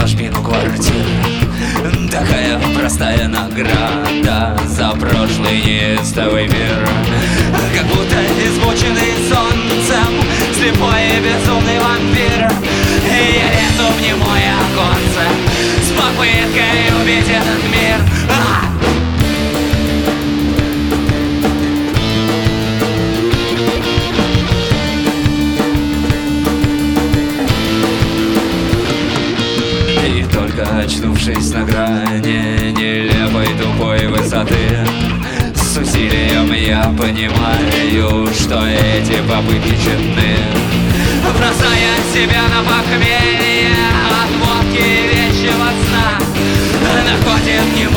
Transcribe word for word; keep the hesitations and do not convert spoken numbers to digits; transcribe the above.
шпину квартир. Такая простая награда за прошлый неистовый мир. Как будто измученный солнцем слепой и безумный вампир. И я лезу в немое оконце с попыткой убить этот мир. А! И только очнувшись на грани нелепой тупой высоты, с усилием я понимаю, что эти попытки тщетны. Бросая себя на похмелье от водки и вещего сна, находит не